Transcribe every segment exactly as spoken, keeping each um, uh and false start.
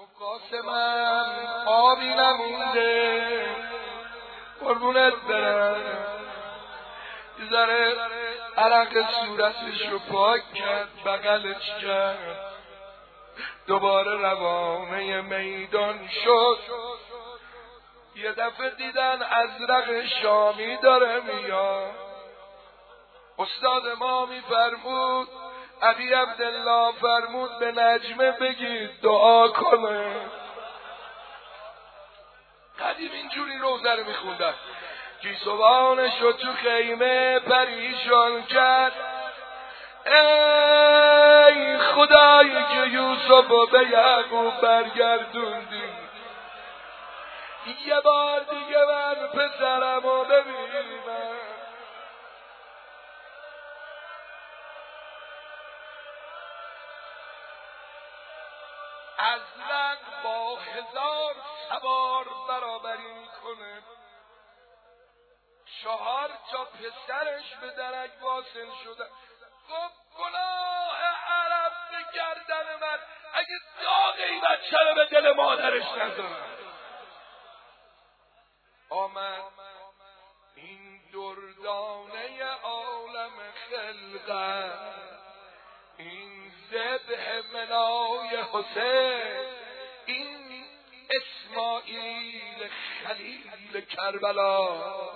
قاسمم آبی نمونده قربونت برم. یه ذره عرق صورتش رو پاک کرد، بغلش کرد، دوباره روانه میدان شد. یه دفعه دیدن ازرق شامی داره میاد. استاد ما میفرمود، ابی عبدالله فرمود به نجمه بگید دعا کنه. قدیم اینجوری روزه رو میخوندن. گیسوانش رو تو خیمه پریشان کرد. ای خدایی که یوسف رو به یعقوب برگردوندی، یه بار دیگه من پسرم رو ببینم. ازرق با هزار سوار برابری میکنه. چهار تا پسرش به درک واصل شدن. گفت گناه عرب به گردن من، اگه داغ این بچه رو به دل مادرش نذارم. آمد این دردانه عالم خلقت، این ذبح منای حسین، این اسماعیل خلیل کربلا.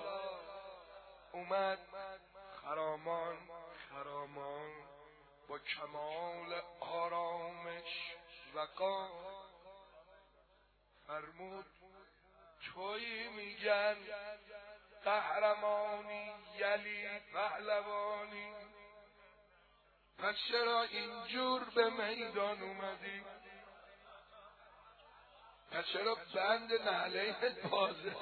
اومد خرامان خرامان با کمال آرامش وقار فرمود تویی میگن قهرمانی یلی پهلوانی، پس چرا اینجور به میدان اومدی؟ پس چرا بند نعلینت بازه؟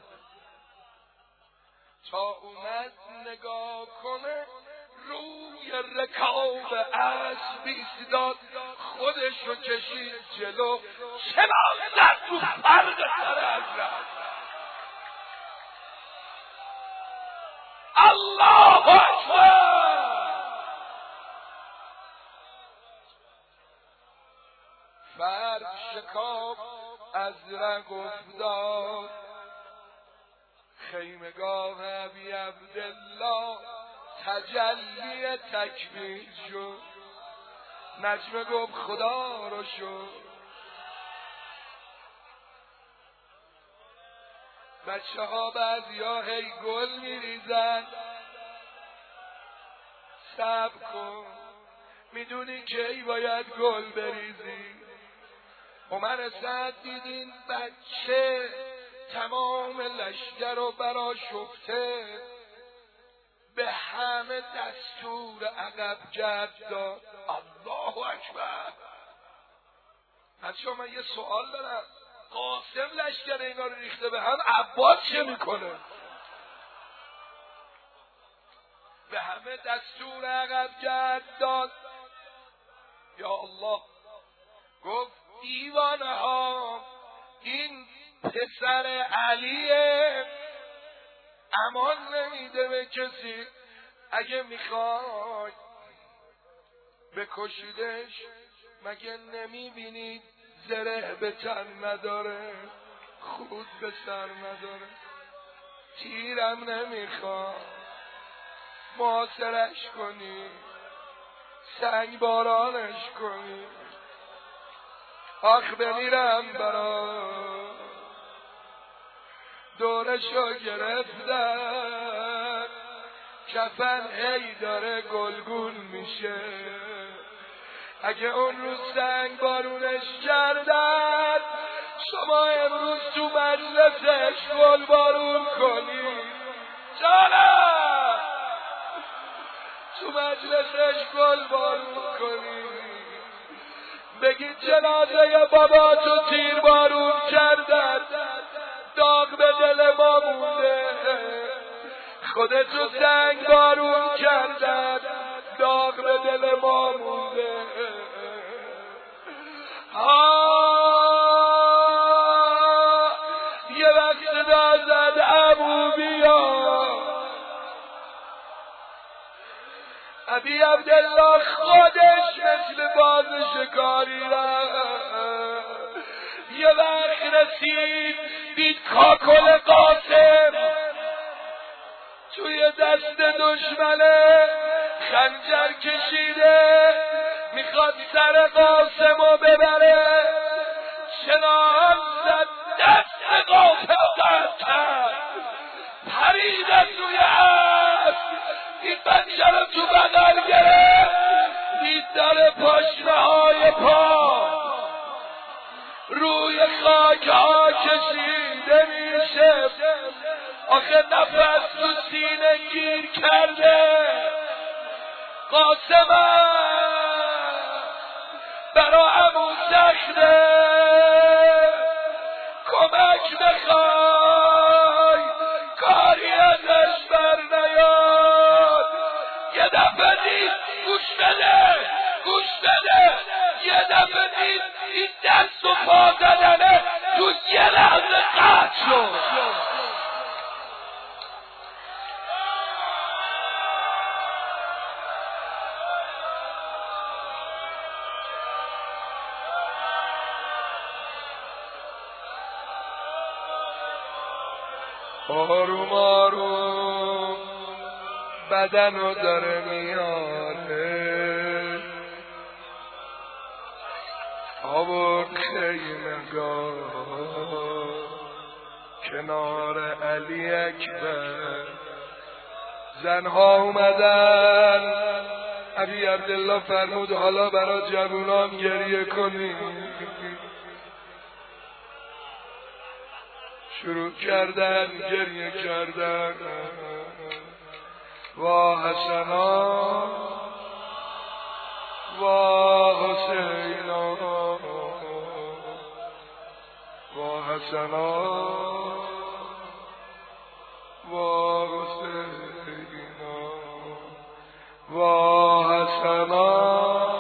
تا اومد نگاه کنه روی رکاب اسب ایستاد، خودش رو کشید جلو، چنان زد تو فرق سر حضرت. الله اکبر. فرق شکاب ازرق افتاد، خیمگاه ابی عبدالله تجلی تکبیر شد. نجمه گفت خدا رو شد. بچه ها بعضی ها هی گل میریزن. صبر کن، میدونی کی باید گل بریزی. عمر سعد دیدین بچه تمام لشکر رو برا شفته، به همه دستور عقب جد داد. الله اکبر. بچه من یه سوال دارم، قاسم لشکر اینا رو ریخته به هم، عباس چه میکنه؟ به همه دستور عقب جد داد. یا الله. گفت دیوانه ها، این پسر علیه، امان نمیده به کسی. اگه میخوای بکشیدش، مگه نمیبینید زره به تن نداره، خود به سر نداره، تیرم نمیخواد محاصرش کنی، سنگ بارانش کنی. آخ بمیرم برا دورشو گرفتن، کفن هی داره گلگون میشه. اگه اون روز سنگ بارونش کردن، شما امروز تو مجلسش گل بارون کنی. جانم تو مجلسش گل بارون کنی، بگید جنازه بابا تو تیر بارون کردن، داغ به دل ما مونده. خودتو سنگ بارون کردن، داغ به دل ما مونده. آه یه وقت صدا زد ابو بیا. ابی عبدالله خودش مثل باز شکاری رفت، یه وقت رسید دید کاکل قاسم توی دست دشمنه خنجر کشیده میخواد سر قاسمو ببره، چنان زد دست قاسم قطع کرد، پرید از روی اسب، این بچه رو تو بغل گرفت، دید داره پاشنه های پا روی خاک ها کشیده میشه، آخه نفس تو سینه گیر کرده. قاسم برا عمو سخته، کمک بخوای کاری ازش بر نیاد. یه دفعه دید، گوش بده گوش بده یه دفعه دید این دست و پا زدنه تو یه لحظه قطع شد. آروم آروم بدنو داره میاره، آورد خیمگاه کنار علی اکبر. زنها اومدن، ابی عبدالله فرمود حالا برا جوونان گریه کنیم. شروع کردن گریه کردن، وا حسنا وا حسینا وا حسنا وا حسینا وا حسنا.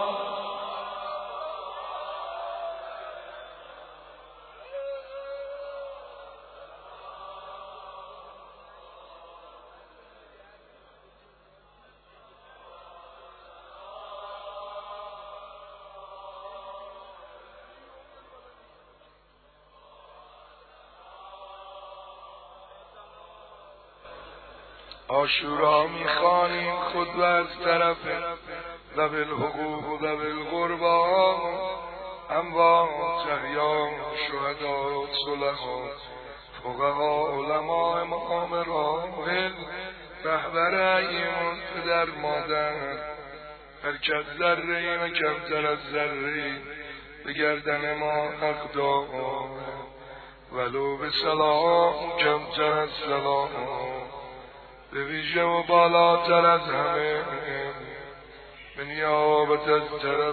عاشورا میخوانیم خود و از طرف ذوی الحقوق و ذوی القربا، اموات احیاء شهداء صلحاء فقهاء علماء مقام راحل رهبر ائمه پدر مادر، هر کس ذره ای و کمتر از ذره ای به گردن ما حق داره، ولو به سلام کمتر از سلام، به ویژه و بالاتر از همه به نیابت از طرف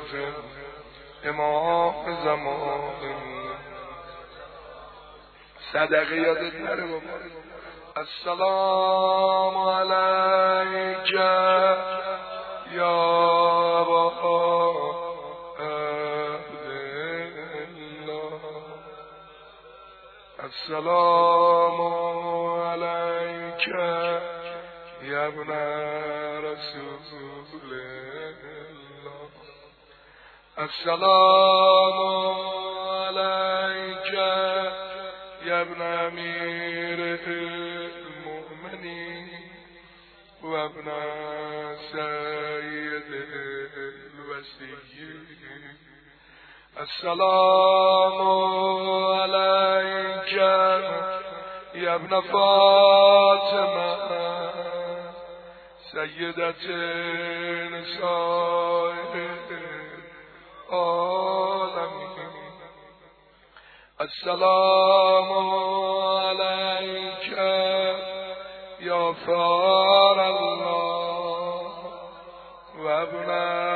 امام زمان. صدقه یادت نره بابا. السلام علیک یا ابا عبدالله، السلام علیک یا ابن رسول الله، السلام علیک یا ابن امیر المؤمنین و ابن سید الوصیین، السلام علیک یا ابن فاطمه سیدت نساء العالمین، السلام علیک یا فار الله و ابن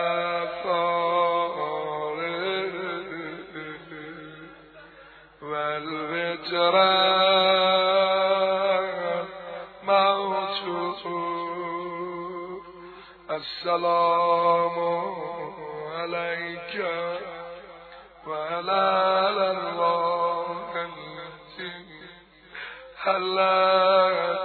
فار و الوتر السلام علیک و علی الارواح التي حلت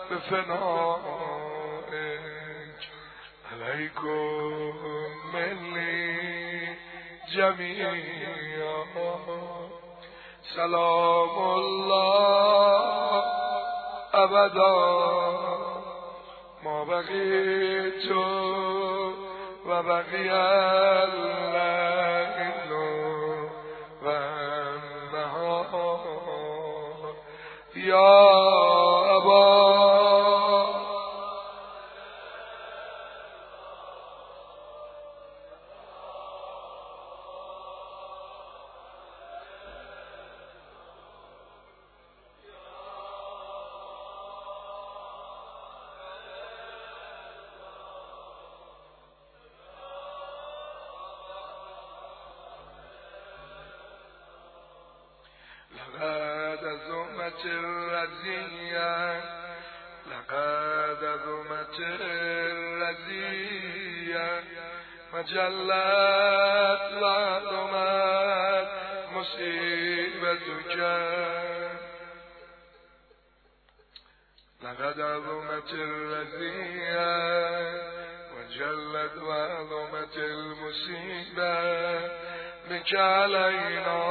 بفنائک، علیکم منی جمیعا سلام الله ابدا ما بقیت و بقی الليل و النهار یا ابا لقد عظمت الرزية لقد عظمت الرزية مجلت وعظمت مصيبتك لقد عظمت الرزية وجلت وعظمت المصيبة بك علينا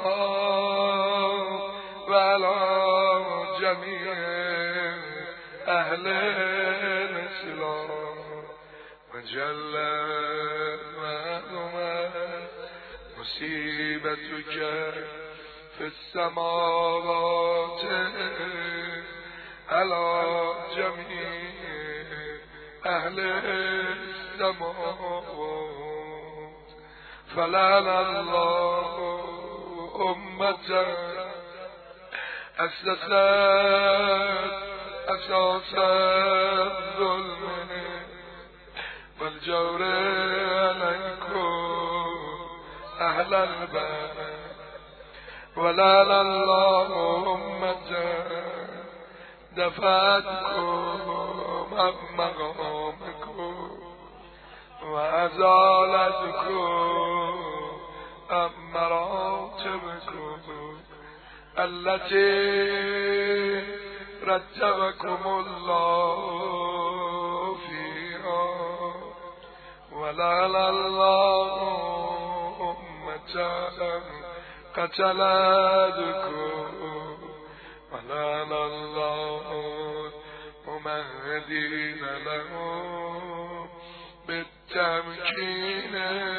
وعلى جميع أهل الإسلام وجلت وعظمت مصيبتك في السماوات على جميع أهل السماوات فلعن الله أمة أسست أساس الظلم والجور عليكم أهل الباب ولعن الله أمة دفعتكم عن مقامكم وأزالتكم عن مراتبكم التي رتبكم الله فيها ولعن الله أمة قتلتكم ولعن الله ممهدين لهم بالتمكين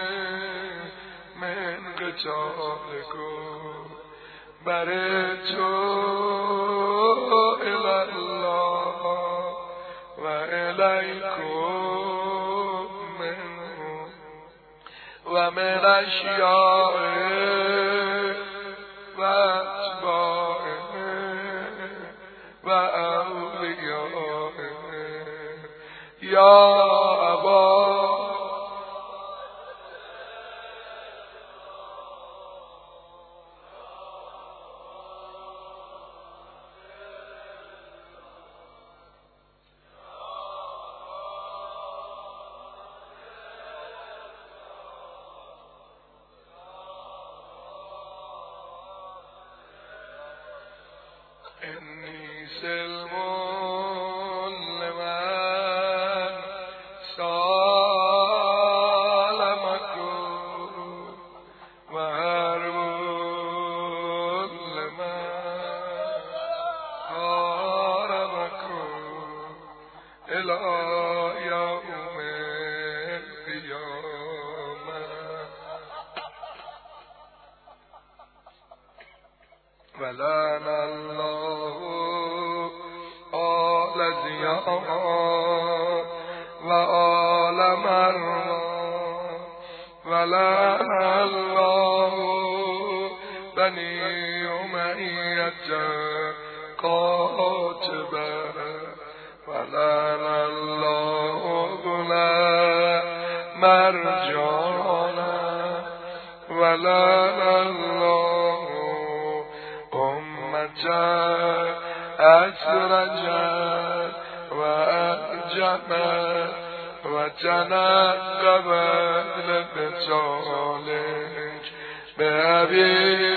من قتالكم برئت إلى الله وإليكم منه ومن أشيائه وأتباعه وأوليائه يا أبا إني سلم لمن سالمكم وهرب لمن هاربكم إلى يوم القيامة ولعن الله آل زياد وآل مروان ولعن الله بني أمية قاتبا ولعن الله غلام مرجانا ولعن الله أسرجت وأجمت وتنقبت لبطالك بأبي